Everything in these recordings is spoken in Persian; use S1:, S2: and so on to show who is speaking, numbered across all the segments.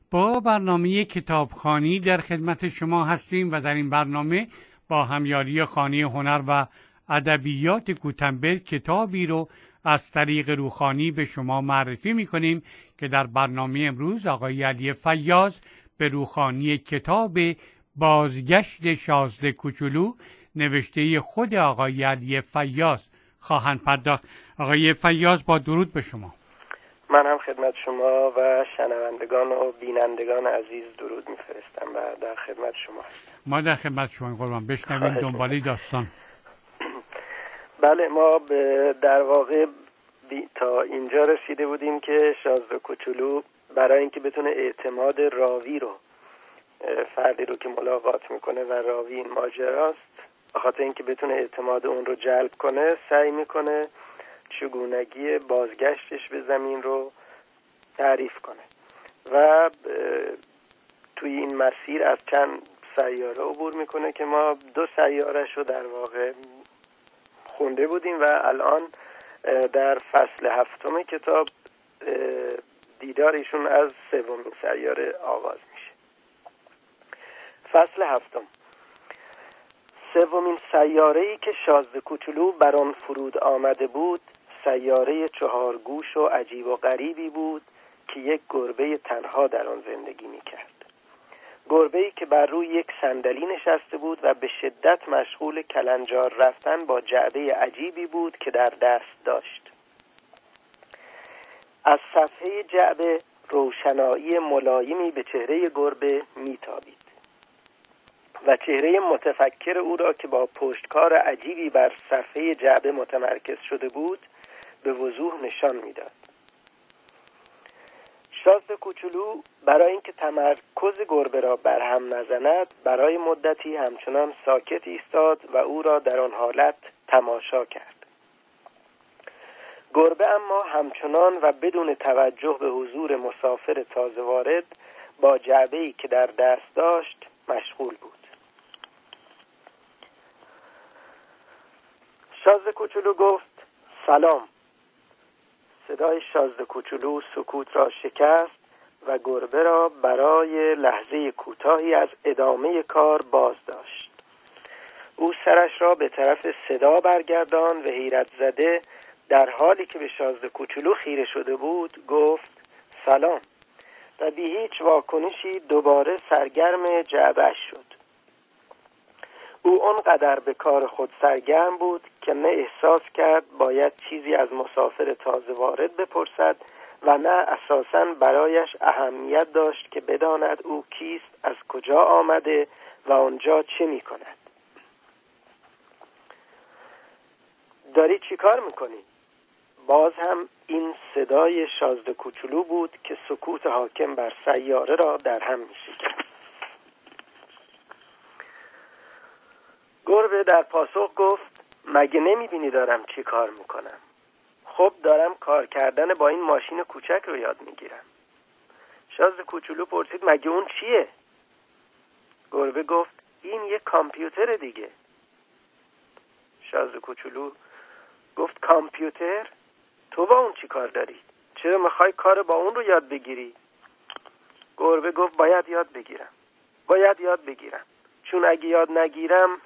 S1: با برنامه کتابخوانی در خدمت شما هستیم و در این برنامه با همیاری خانه هنر و ادبیات گوتنبرگ کتابی رو از طریق روخانی به شما معرفی می‌کنیم که در برنامه امروز آقای علی فیاض به روخانی کتاب بازگشت شازده کوچولو نوشته خود آقای علی فیاض خواهند پرداخت. آقای فیاض با درود به شما.
S2: من هم خدمت شما و شنوندگان و بینندگان عزیز درود میفرستم و در خدمت شما هستم.
S1: ما در خدمت شما قربان. بشنویم دنباله داستان.
S2: بله، ما در واقع تا اینجا رسیده بودیم که شازده کوچولو برای اینکه بتونه اعتماد راوی رو، فردی رو که ملاقات میکنه و راوی این ماجراست، بخاطر اینکه بتونه اعتماد اون رو جلب کنه سعی میکنه چگونگی بازگشتش به زمین رو تعریف کنه و توی این مسیر از چند سیاره عبور میکنه که ما 2 سیاره‌اش رو در واقع خونده بودیم و الان در فصل 7 کتاب دیدارشون از 3مین سیاره آغاز میشه. فصل 7. 3مین سیاره‌ای که شازده کوچولو بر آن فرود آمده بود سیاره 4 گوش و عجیب و غریبی بود که یک گربه تنها در آن زندگی میکرد. گربه‌ای که بر روی یک صندلی نشسته بود و به شدت مشغول کلنجار رفتن با جعبه عجیبی بود که در دست داشت. از صفحه جعبه روشنایی ملایمی به چهره گربه میتابید و چهره متفکر او را که با پشتکار عجیبی بر صفحه جعبه متمرکز شده بود به وضوح نشان میداد. شازده کوچولو برای اینکه تمرکز گربه را برهم نزند برای مدتی همچنان ساکت ایستاد و او را در آن حالت تماشا کرد. گربه اما همچنان و بدون توجه به حضور مسافر تازه وارد با جعبه‌ای که در دست داشت مشغول بود. شازده کوچولو گفت سلام. صدای شازده کوچولو سکوت را شکست و گربه را برای لحظه کوتاهی از ادامه کار باز داشت. او سرش را به طرف صدا برگردان و حیرت زده در حالی که به شازده کوچولو خیره شده بود گفت سلام و بی هیچ واکنشی دوباره سرگرم جعبه‌اش شد. او آنقدر به کار خود سرگرم بود که نه احساس کرد باید چیزی از مسافر تازه وارد بپرسد و نه اساساً برایش اهمیت داشت که بداند او کیست، از کجا آمده و آنجا چه می کند. داری چی کار میکنی؟ باز هم این صدای شازده کوچولو بود که سکوت حاکم بر سیاره را در هم می شکست. گربه در پاسخ گفت مگه نمیبینی دارم چی کار میکنم؟ خب دارم کار کردن با این ماشین کوچک رو یاد میگیرم. شازده کوچولو پرسید مگه اون چیه؟ گربه گفت این یک کامپیوتر دیگه. شازده کوچولو گفت کامپیوتر؟ تو با اون چی کار داری؟ چرا میخوای کار با اون رو یاد بگیری؟ گربه گفت باید یاد بگیرم چون اگه یاد نگیرم.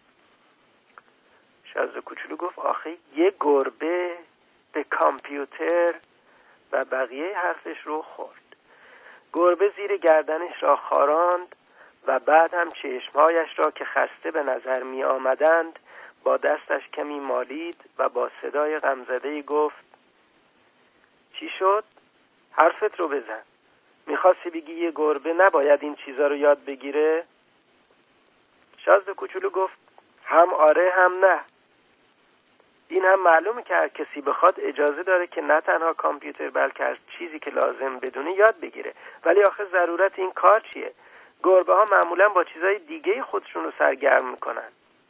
S2: شازده کوچولو گفت آخه یه گربه به کامپیوتر و بقیه حرفش رو خورد. گربه زیر گردنش را خاراند و بعد هم چشمهایش را که خسته به نظر می آمدند با دستش کمی مالید و با صدای غمزده‌ای گفت چی شد؟ حرفت رو بزن. میخواستی بگی یه گربه نباید این چیزا رو یاد بگیره؟ شازده کوچولو گفت هم آره هم نه. این هم معلومه که هر کسی بخواد اجازه داره که نه تنها کامپیوتر بلکه هر چیزی که لازم بدونه یاد بگیره. ولی آخه ضرورت این کار چیه؟ گربه ها معمولا با چیزای دیگه خودشون رو سرگرم میکنن.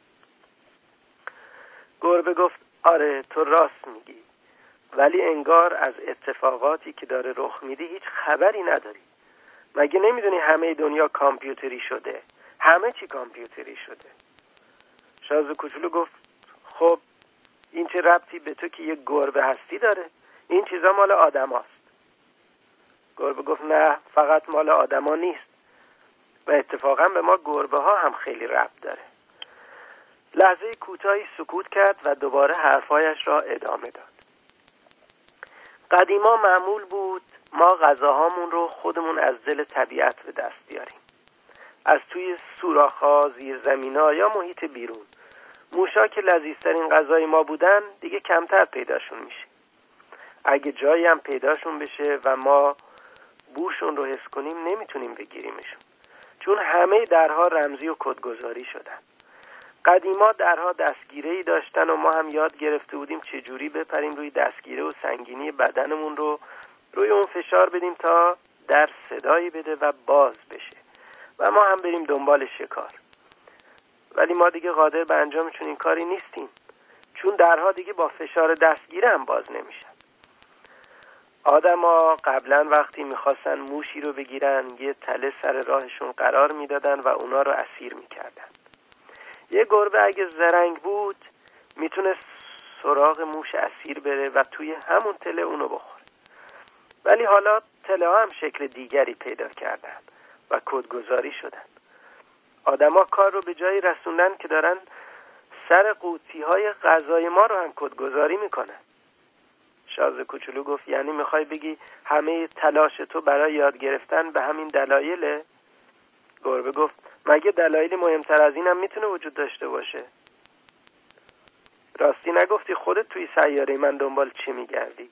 S2: گربه گفت آره تو راست میگی، ولی انگار از اتفاقاتی که داره رخ میده هیچ خبری نداری. مگه نمیدونی همه دنیا کامپیوتری شده؟ همه چی کامپیوتری شده. شازده کوچولو گفت خب این چه ربطی به تو که یک گربه هستی داره؟ این چیزا مال آدم هست. گربه گفت نه، فقط مال آدما نیست و اتفاقا به ما گربه ها هم خیلی ربط داره. لحظه کوتاهی سکوت کرد و دوباره حرفایش را ادامه داد. قدیما معمول بود ما غذاهامون رو خودمون از دل طبیعت به دست بیاریم، از توی سوراخ‌ها، زیر زمینا یا محیط بیرون. موشا که لذیذترین غذای ما بودن دیگه کمتر پیداشون میشه. اگه جایی هم پیداشون بشه و ما بوشون رو حس کنیم نمیتونیم بگیریمشون، چون همه درها رمزی و کدگذاری شدن. قدیما درها دستگیره‌ای داشتن و ما هم یاد گرفته بودیم چجوری بپریم روی دستگیره و سنگینی بدنمون رو روی اون فشار بدیم تا در صدایی بده و باز بشه و ما هم بریم دنبال شکار. ولی ما دیگه قادر به انجامشون این کاری نیستیم، چون درها دیگه با فشار دستگیره هم باز نمیشن. آدما قبلا وقتی میخواستن موشی رو بگیرن یه تله سر راهشون قرار میدادن و اونا رو اسیر میکردن. یه گربه اگه زرنگ بود میتونست سراغ موش اسیر بره و توی همون تله اونو بخوره. ولی حالا تله ها هم شکل دیگری پیدا کردن و کدگذاری شدن. آدما کار رو به جایی رسوندن که دارن سر قوطی های غذای ما رو هم کدگذاری میکنن. شاز کوچولو گفت یعنی میخوای بگی همه تلاش تو برای یاد گرفتن به همین دلایله؟ گربه گفت مگه دلایلی مهمتر از اینم میتونه وجود داشته باشه؟ راستی نگفتی خودت توی سیاره من دنبال چی میگردی؟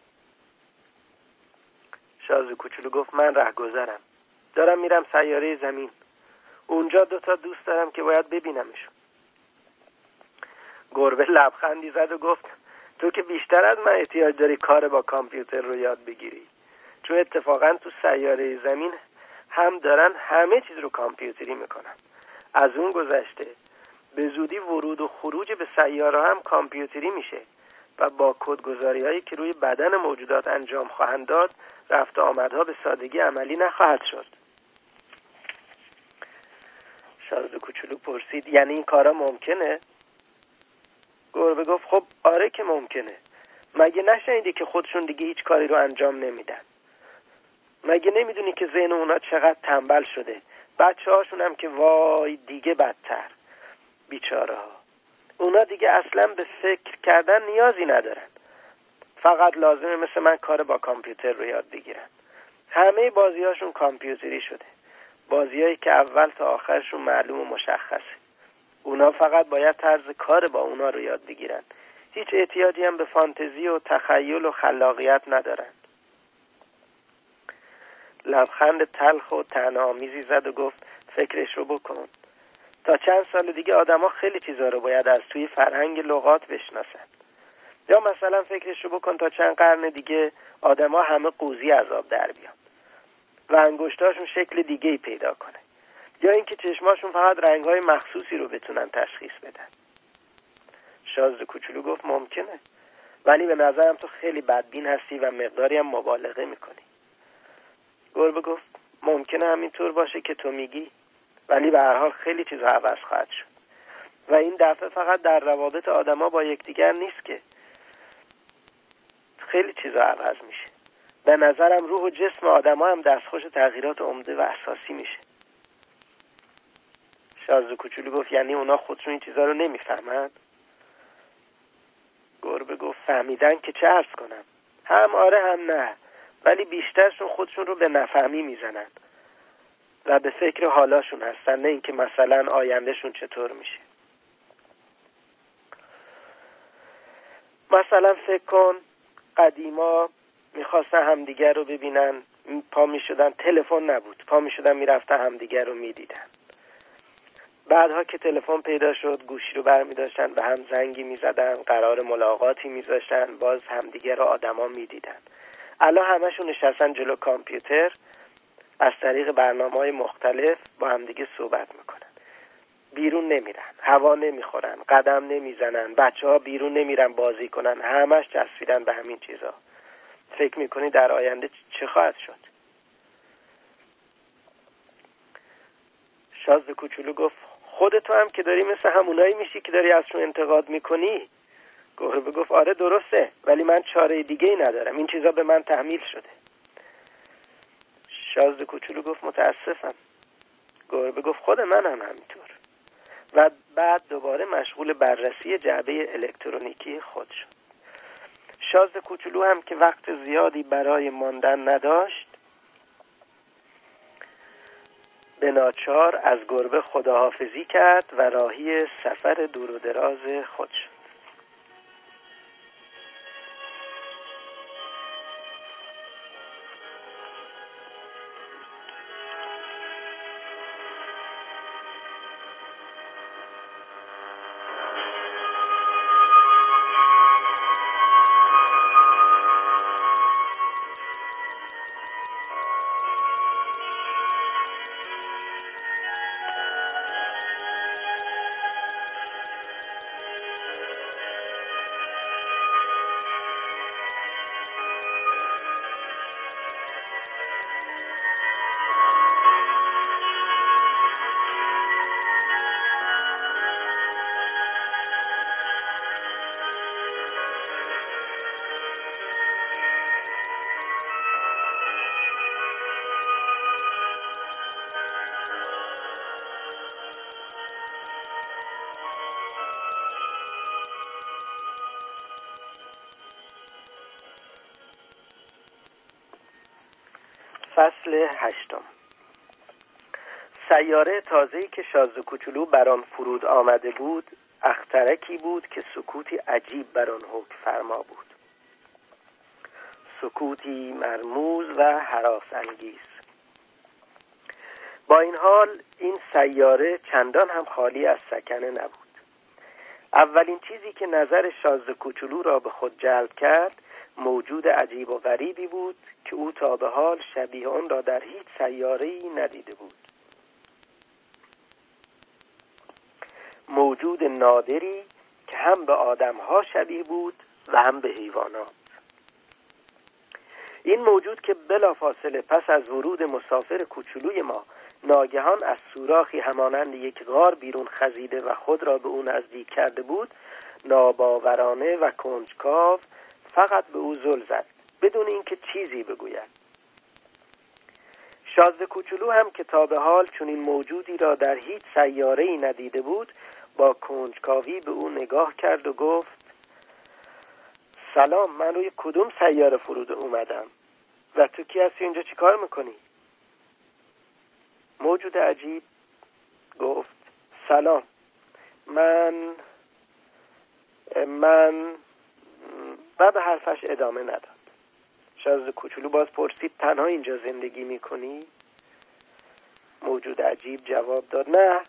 S2: شاز کوچولو گفت من رهگذرم، دارم میرم سیاره زمین. اونجا 2 دوست دارم که باید ببینمشون. گربه لبخندی زد و گفت تو که بیشتر از من احتیاج داری کار با کامپیوتر رو یاد بگیری، چون اتفاقا تو سیاره زمین هم دارن همه چیز رو کامپیوتری میکنن. از اون گذشته به زودی ورود و خروج به سیاره هم کامپیوتری میشه و با کدگذاری هایی که روی بدن موجودات انجام خواهند داد رفت و آمدها به سادگی عملی نخواهد شد. شاز کوچولو پرسید یعنی این کارا ممکنه؟ گربه گفت خب آره که ممکنه. مگه نشنیدی که خودشون دیگه هیچ کاری رو انجام نمیدن؟ مگه نمیدونی که ذهن اونا چقدر تنبل شده؟ بچه هاشون هم که وای دیگه بدتر. بیچاره ها، اونا دیگه اصلا به فکر کردن نیازی ندارن، فقط لازمه مثل من کار با کامپیوتر رو یاد بگیرن. همه بازی هاشون کامپیوتری شده، بازیایی که اول تا آخرشون معلوم و مشخصه. اونا فقط باید طرز کار با اونا رو یاد بگیرن، هیچ احتیاجی هم به فانتزی و تخیل و خلاقیت ندارن. لبخند تلخ و طعنه‌آمیزی زد و گفت فکرش رو بکن. تا چند سال دیگه آدما خیلی چیزا رو باید از توی فرهنگ لغات بشناسن. یا مثلا فکرش رو بکن تا چند قرن دیگه آدما همه قوزی از آب در بیان و انگشتاشون شکل دیگه‌ای پیدا کنه، یا اینکه چشماشون فقط رنگ‌های مخصوصی رو بتونن تشخیص بدن. شاز کوچولو گفت ممکنه، ولی به نظرم تو خیلی بدبین هستی و مقداری هم مبالغه میکنی. گربه گفت ممکنه همینطور باشه که تو میگی، ولی به هر حال خیلی چیزا عوض خواهد شد و این دفعه فقط در روابط آدما با یکدیگر نیست که خیلی چیزا عوض میشه. به نظرم روح و جسم آدما هم دستخوش تغییرات عمده و اساسی میشه. شاز کوچولو گفت یعنی اونا خودشون این چیزا رو نمیفهمن؟ گربه گفت فهمیدن که چه عرض کنم، هم آره هم نه، ولی بیشترشون خودشون رو به نفهمی میزنن و به فکر حالاشون هستن، نه اینکه مثلا آیندهشون چطور میشه. مثلا فکر کن قدیما میخواستن همدیگر رو ببینن، پا میشدن، تلفن نبود، پا میشدن میرفتن همدیگر رو میدیدن. بعدها که تلفن پیدا شد گوشی رو برمیداشتن و هم زنگی میزدن، قرار ملاقاتی میذاشتن، باز همدیگر رو آدما میدیدن. الان همشون نشستن جلو کامپیوتر، از طریق برنامه‌های مختلف با همدیگه صحبت میکنن. بیرون نمیرن، هوا نمیخورن، قدم نمیزنن، بچه‌ها بیرون نمیرن بازی کنن، همش چسبیدن به همین چیزا. فکر میکنی در آینده چه خواهد شد؟ شاز کوچولو گفت خودت هم که داری مثل همونایی میشی که داری ازشون انتقاد میکنی. گربه گفت آره درسته، ولی من چاره دیگه‌ای ندارم، این چیزا به من تحمیل شده. شازده کوچولو گفت متاسفم. گربه گفت خود منم همینطور. و بعد دوباره مشغول بررسی جعبه الکترونیکی خود شد. شازده کوچولو هم که وقت زیادی برای ماندن نداشت، به ناچار از گربه خداحافظی کرد و راهی سفر دور و دراز خود شد. فصل 8. سیاره تازه‌ای که شازده کوچولو بر آن فرود آمده بود، اخترکی بود که سکوتی عجیب بر آن حکم فرما بود. سکوتی مرموز و هراس انگیز. با این حال این سیاره چندان هم خالی از سکنه نبود. اولین چیزی که نظر شازده کوچولو را به خود جلب کرد موجود عجیب و غریبی بود که او تا به حال شبیه آن را در هیچ سیاره‌ای ندیده بود. موجود نادری که هم به آدم‌ها شبیه بود و هم به حیوانات. این موجود که بلافاصله پس از ورود مسافر کوچولوی ما ناگهان از سوراخی همانند یک غار بیرون خزیده و خود را به او نزدیک کرده بود، ناباورانه و کنجکاو فقط به او زل زد بدون اینکه چیزی بگوید. شازده کوچولو هم که تا به حال چنین موجودی را در هیچ سیاره‌ای ندیده بود، با کنجکاوی به او نگاه کرد و گفت: سلام، من روی کدوم سیاره فرود اومدم و تو کی هستی؟ اینجا چی کار میکنی؟ موجود عجیب گفت: سلام، من و به حرفش ادامه نداد. شازده کوچولو باز پرسید: تنها اینجا زندگی میکنی؟ موجود عجیب جواب داد: نه.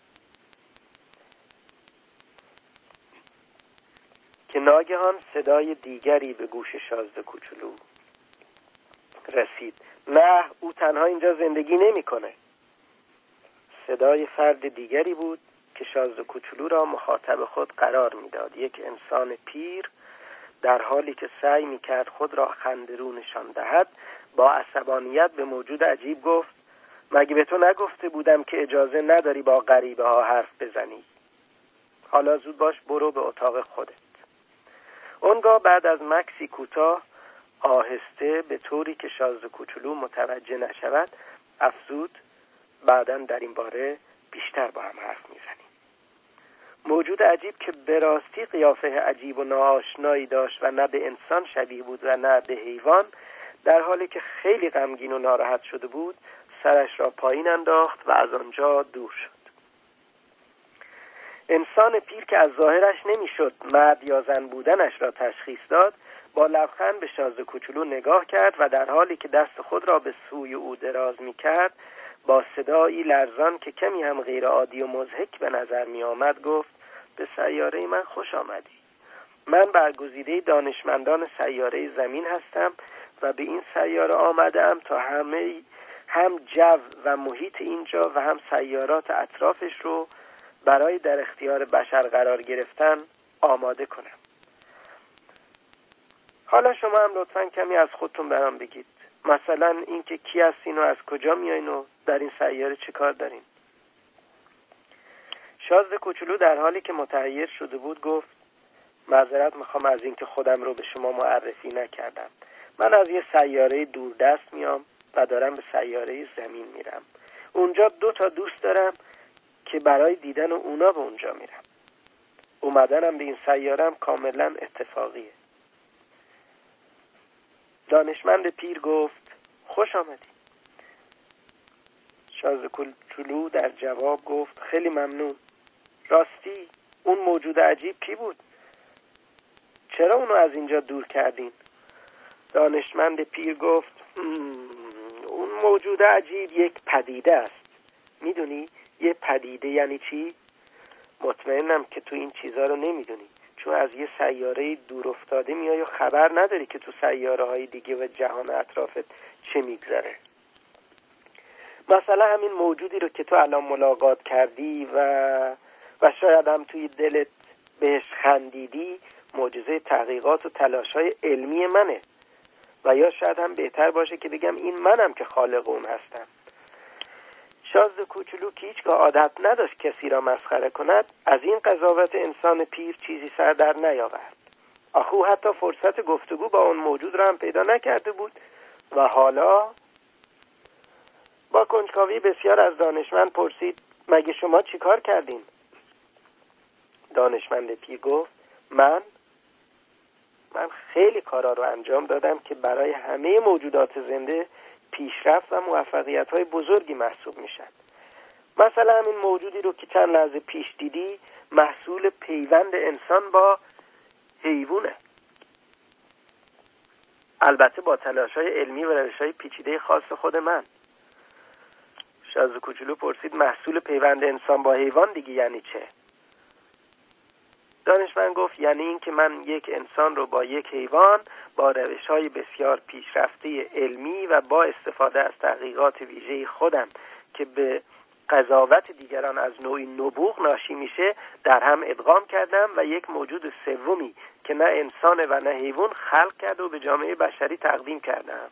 S2: که ناگهان صدای دیگری به گوش شازده کوچولو رسید: نه، او تنها اینجا زندگی نمیکنه. صدای فرد دیگری بود که شازده کوچولو را مخاطب خود قرار میداد. یک انسان پیر در حالی که سعی میکرد خود را خندرو نشان دهد با عصبانیت به موجود عجیب گفت: مگه به تو نگفته بودم که اجازه نداری با غریبه ها حرف بزنی؟ حالا زود باش برو به اتاق خودت. اونگاه بعد از مکسی کوتاه آهسته به طوری که شازده کوچولو متوجه نشود افزود: بعداً در این باره بیشتر با هم حرف میزنیم. موجود عجیب که به راستی قیافه عجیب و ناآشنایی داشت و نه به انسان شبیه بود و نه به حیوان، در حالی که خیلی غمگین و ناراحت شده بود سرش را پایین انداخت و از آنجا دور شد. انسان پیر که از ظاهرش نمیشد مرد یا زن بودنش را تشخیص داد، با لبخند به شازده کوچولو نگاه کرد و در حالی که دست خود را به سوی او دراز میکرد با صدایی لرزان که کمی هم غیر عادی و مضحک به نظر می آمد گفت: به سیاره من خوش آمدی. من برگزیده دانشمندان سیاره زمین هستم و به این سیاره آمدم تا هم جو و محیط اینجا و هم سیارات اطرافش رو برای در اختیار بشر قرار گرفتن آماده کنم. حالا شما هم لطفاً کمی از خودتون برام بگید. مثلا اینکه کی هستین و از کجا میایین و در این سیاره چه کار دارین؟ شازده کوچولو در حالی که متحیر شده بود گفت: معذرت میخوام از اینکه خودم رو به شما معرفی نکردم. من از یه سیاره دوردست میام و دارم به سیاره زمین میرم. اونجا 2 دوست دارم که برای دیدن اونا به اونجا میرم. اومدنم به این سیارم کاملا اتفاقیه. دانشمند پیر گفت خوش آمدی. شازده کوچولو در جواب گفت خیلی ممنون. راستی اون موجود عجیب کی بود؟ چرا اونو از اینجا دور کردین؟ دانشمند پیر گفت اون موجود عجیب یک پدیده است. میدونی یه پدیده یعنی چی؟ مطمئنم که تو این چیزا رو نمیدونی، چون از یه سیاره دور افتاده میای و خبر نداری که تو سیاره های دیگه و جهان اطرافت چه میگذره. مثلا همین موجودی رو که تو الان ملاقات کردی و شاید هم توی دلت بهش خندیدی، معجزه تحقیقات و تلاش‌های علمی منه. و یا شاید هم بهتر باشه که بگم این منم که خالق اون هستم. شازده کوچولو که هیچگاه عادت نداشت کسی را مسخره کند، از این قضاوت انسان پیر چیزی سر در نیاورد. آخه او حتی فرصت گفتگو با اون موجود را هم پیدا نکرده بود و حالا با کنجکاوی بسیار از دانشمند پرسید مگه شما چی کار کردین؟ دانشمند پیر گفت من خیلی کارا رو انجام دادم که برای همه موجودات زنده پیشرفت و موفقیت‌های بزرگی محسوب میشن. مثلا همین موجودی رو که چند لحظه پیش دیدی محصول پیوند انسان با حیوانه. البته با تلاش‌های علمی و روش‌های پیچیده خاص خود من. شازده کوچولو پرسید محصول پیوند انسان با حیوان دیگه یعنی چه؟ دانشمند گفت یعنی این که من یک انسان رو با یک حیوان با روش‌های بسیار پیشرفته علمی و با استفاده از تحقیقات ویژه خودم که به قضاوت دیگران از نوعی نبوغ ناشی میشه در هم ادغام کردم و یک موجود سومی که نه انسانه و نه حیوان خلق کرده و به جامعه بشری تقدیم کردم.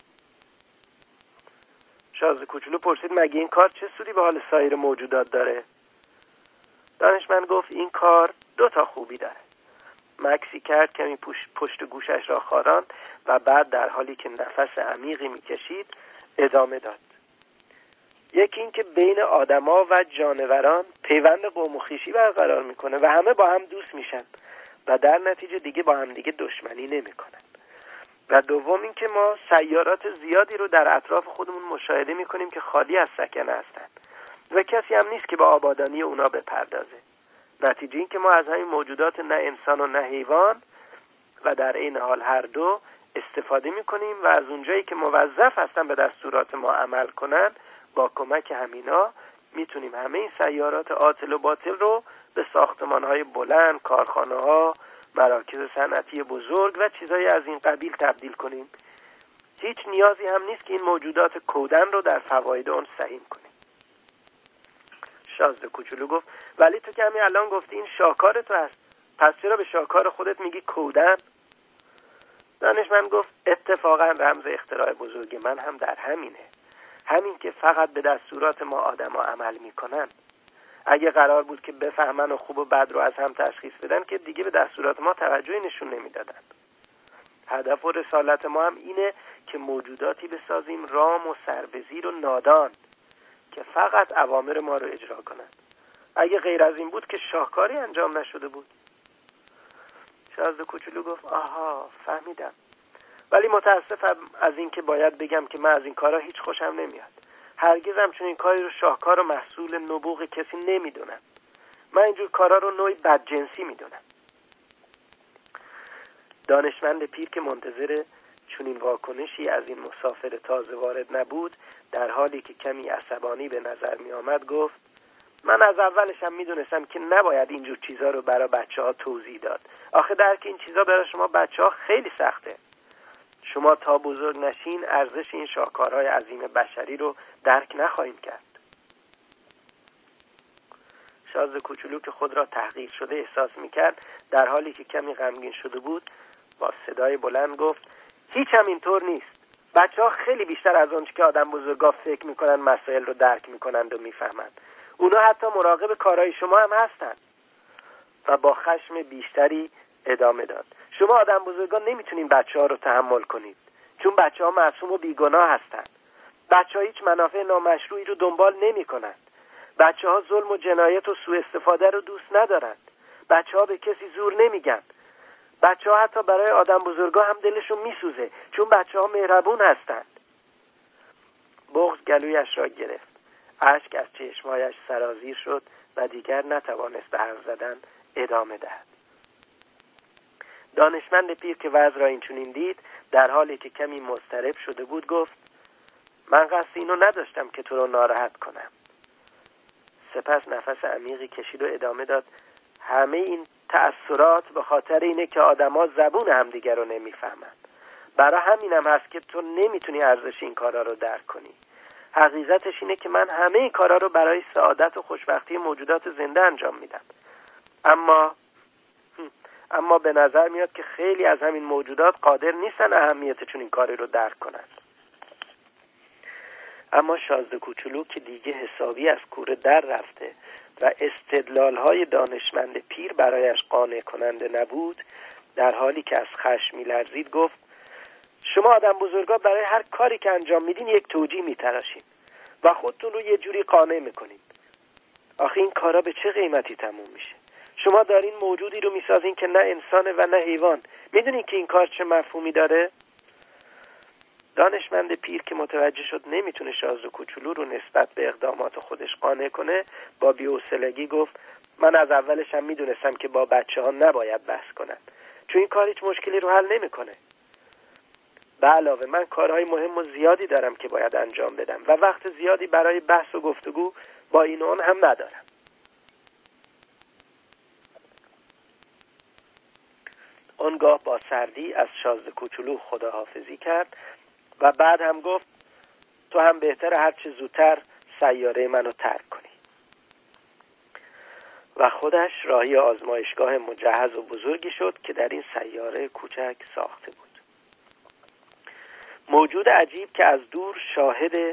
S2: شازده کوچولو پرسید مگه این کار چه سودی به حال سایر موجودات داره؟ دانشمند گفت این کار 2 خوبی داره. مکسی کرد، کمی پشت گوشش را خاراند و بعد در حالی که نفس عمیقی میکشید ادامه داد. یکی این که بین آدما و جانوران پیوند قوم و خویشی برقرار میکنه و همه با هم دوست میشن و در نتیجه دیگه با هم دیگه دشمنی نمیکنن. و دوم این که ما سیارات زیادی رو در اطراف خودمون مشاهده میکنیم که خالی از سکنه هستن و کسی هم نیست که با آبادانی اونا بپردازه. نتیجه این که ما از همین موجودات نه انسان و نه حیوان و در این حال هر دو استفاده میکنیم و از اونجایی که موظف هستن به دستورات ما عمل کنن با کمک همینا میتونیم همه این سیارات عاطل و باطل رو به ساختمان‌های بلند، کارخانه‌ها، مراکز صنعتی بزرگ و چیزهای از این قبیل تبدیل کنیم. هیچ نیازی هم نیست که این موجودات کودن رو در فواید اون سهیم کنیم. شازده کوچولو گفت ولی تو که همین الان گفتی این شاهکار تو هست، پس چرا به شاهکار خودت میگی کودن؟ دانشمند گفت اتفاقا رمز اختراع بزرگ من هم در همینه، همین که فقط به دستورات ما آدما عمل میکنن. اگه قرار بود که بفهمن و خوب و بد رو از هم تشخیص بدن که دیگه به دستورات ما توجهی نشون نمیدادن. هدف و رسالت ما هم اینه که موجوداتی بسازیم رام و سربزیر و نادان که فقط اوامر ما رو اجرا کنن. اگه غیر از این بود که شاهکاری انجام نشده بود. شازده کوچولو گفت آها فهمیدم، ولی متاسفم از این که باید بگم که من از این کارا هیچ خوشم نمیاد. هرگزم چون این کاری رو شاهکار و محصول نبوغ کسی نمیدونم. من اینجور کارا رو نوعی بدجنسی میدونم. دانشمند پیر که منتظر چون این واکنشی از این مسافر تازه وارد نبود، در حالی که کمی عصبانی به نظر می آمد گفت من از اولش هم میدونستم که نباید اینجور چیزا رو برای بچه‌ها توضیح داد. آخه درک این چیزا برای شما بچه‌ها خیلی سخته. شما تا بزرگ نشین ارزش این شاهکارهای عظیم بشری رو درک نخواهیم کرد. شازده کوچولو که خود را تحقیر شده احساس میکرد، در حالی که کمی غمگین شده بود با صدای بلند گفت هیچ هم اینطور نیست. بچه‌ها خیلی بیشتر از اون که آدم بزرگا فکر میکنن مسائل رو درک میکنند و میفهمند. اونا حتی مراقب کارهای شما هم هستن. و با خشم بیشتری ادامه داد شما آدم بزرگا نمیتونین بچه‌ها رو تحمل کنید، چون بچه‌ها معصوم و بیگناه هستن. بچه‌ها هیچ منافع نامشروعی رو دنبال نمی‌کنند. بچه‌ها ظلم و جنایت و سوء استفاده رو دوست ندارند. بچه‌ها به کسی زور نمیگن. بچه‌ها حتی برای آدم بزرگا هم دلشون میسوزه، چون بچه‌ها مهربون هستند. بغض گلویش را گرفت. اشک از چشمهایش سرازیر شد و دیگر نتوانست به حرف زدن ادامه دهد. دانشمند پیر که وضع را اینچنین دید، در حالی که کمی مضطرب شده بود گفت: من قصد اینو نداشتم که تو رو ناراحت کنم. سپس نفس عمیقی کشید و ادامه داد: همه این تأثیرات به خاطر اینه که آدما زبون همدیگر رو نمیفهمند. برای همینم هست که تو نمیتونی ارزش این کارا رو درک کنی. حقیقتش اینه که من همه این کارا رو برای سعادت و خوشبختی موجودات زنده انجام میدم. اما به نظر میاد که خیلی از همین موجودات قادر نیستن اهمیت چون این کاری رو درک کنن. اما شازده کوچولو که دیگه حسابی از کوره در رفته و استدلال‌های دانشمند پیر برایش قانع کننده نبود، در حالی که از خشم می‌لرزید گفت: شما آدم بزرگا برای هر کاری که انجام میدین یک توجیه میتراشین و خودتون رو یه جوری قانع میکنین. آخه این کارا به چه قیمتی تموم میشه؟ شما دارین موجودی رو میسازین که نه انسانه و نه حیوان. میدونین که این کار چه مفهومی داره؟ دانشمند پیر که متوجه شد نمیتونه شازده کوچولو رو نسبت به اقدامات خودش قانع کنه، با بی‌حوصلگی گفت: من از اولش هم میدونستم که با بچه‌ها نباید بحث کنم، چون این کار هیچ مشکلی رو حل نمیکنه. به علاوه من کارهای مهم و زیادی دارم که باید انجام بدم و وقت زیادی برای بحث و گفتگو با این و اون هم ندارم. آنگاه با سردی از شازده کوچولو خداحافظی کرد و بعد هم گفت: تو هم بهتره هر چه زودتر سیاره منو ترک کنی. و خودش راهی آزمایشگاه مجهز و بزرگی شد که در این سیاره کوچک ساخته بود. موجود عجیب که از دور شاهد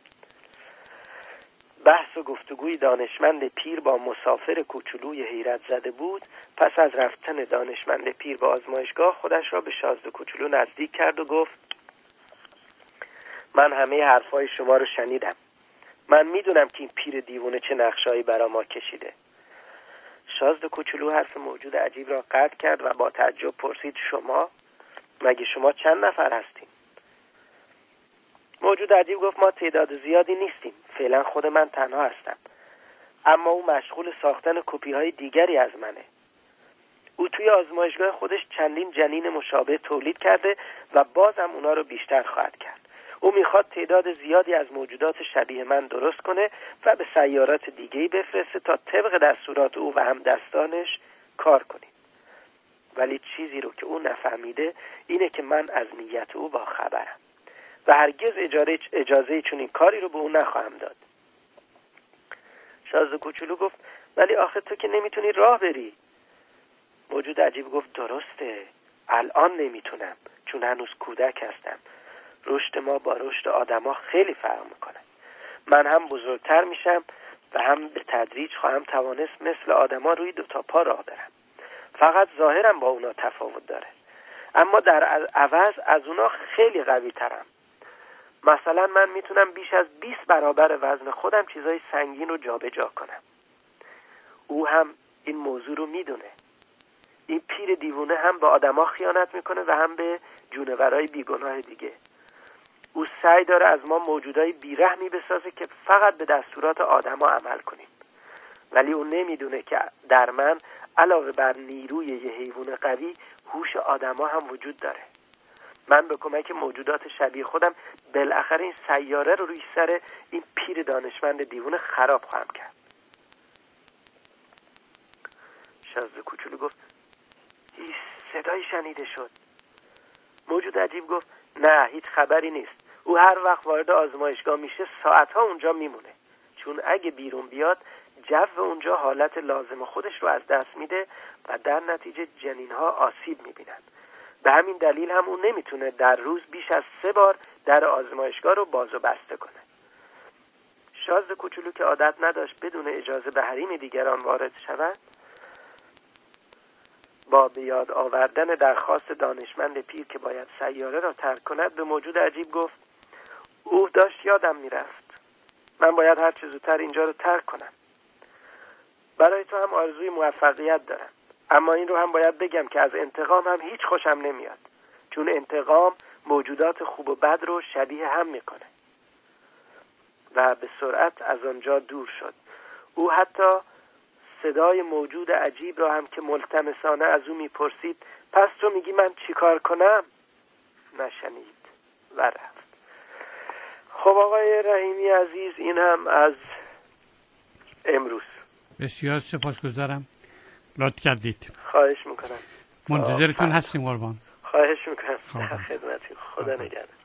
S2: بحث و گفتگوی دانشمند پیر با مسافر کوچولوی حیرت زده بود، پس از رفتن دانشمند پیر به آزمایشگاه خودش را به شازده کوچولو نزدیک کرد و گفت: من همه حرفای شما رو شنیدم. من میدونم که این پیر دیوونه چه نقشه‌ای برا ما کشیده. شازده کوچولو حرف موجود عجیب را قطع کرد و با تعجب پرسید: مگه شما چند نفر هستین؟ موجود عجیب گفت: ما تعداد زیادی نیستیم. فعلا خود من تنها هستم. اما او مشغول ساختن کپی‌های دیگری از منه. او توی آزمایشگاه خودش چندین جنین مشابه تولید کرده و بازم اونا رو بیشتر خواهد کرد. او میخواد تعداد زیادی از موجودات شبیه من درست کنه و به سیارات دیگه‌ای بفرسته تا طبق دستورات او و همدستانش کار کنیم. ولی چیزی رو که او نفهمیده اینه که من از نیت او با خبرم و هرگز اجازه چون این کاری رو به او نخواهم داد. شازده کوچولو گفت: ولی آخه تو که نمیتونی راه بری. موجود عجیب گفت: درسته، الان نمیتونم چون هنوز کودک هستم. رشد ما با رشد آدما خیلی فرق میکنه. من هم بزرگتر میشم و هم به تدریج خواهم توانست مثل آدما روی دو تا پا راه برم. فقط ظاهرم با اونا تفاوت داره، اما در عوض از اونا خیلی قوی ترم. مثلا من میتونم بیش از 20 برابر وزن خودم چیزای سنگین رو جابجا کنم. او هم این موضوع رو میدونه. این پیر دیوونه هم به آدما خیانت میکنه و هم به جونورای بیگناه دیگه. او سعی داره از ما موجودای بیرحمی بسازه که فقط به دستورات آدما عمل کنیم. ولی او نمیدونه که در من علاوه بر نیروی یه حیوان قوی، هوش آدما هم وجود داره. من به کمک موجودات شبیه خودم بالاخره این سیاره رو روی سر این پیر دانشمند دیوونه خراب خواهم کرد. شازده کوچولو گفت: هیچ صدایی شنیده شد. موجود عجیب گفت: نه، هیچ خبری نیست. او هر وقت وارد آزمایشگاه میشه ساعتها اونجا میمونه، چون اگه بیرون بیاد جو اونجا حالت لازم خودش رو از دست میده و در نتیجه جنین‌ها آسیب میبینن. به همین دلیل هم اون نمیتونه در روز بیش از 3 بار در آزمایشگاه رو باز و بسته کنه. شازده کوچولو که عادت نداشت بدون اجازه به حریم دیگران وارد شود، با به یاد آوردن درخواست دانشمند پیر که باید سیاره را ترک کند به موجود عجیب گفت: او داشت یادم میرفت. من باید هر چه زودتر اینجا رو ترک کنم. برای تو هم آرزوی موفقیت دارم، اما این رو هم باید بگم که از انتقام هم هیچ خوشم نمیاد، چون انتقام موجودات خوب و بد رو شبیه هم میکنه. و به سرعت از آنجا دور شد. او حتی صدای موجود عجیب را هم که ملتمسانه از او میپرسید پس تو میگی من چیکار کنم نشنید و رفت. خب آقای رحیمی عزیز، این هم از امروز.
S1: بسیار سپاسگزارم، لطف کردید.
S2: خواهش میکنم.
S1: منتظرتون هستیم قربان.
S2: خواهش میکنم. خدمتتون. خدا نگهدار.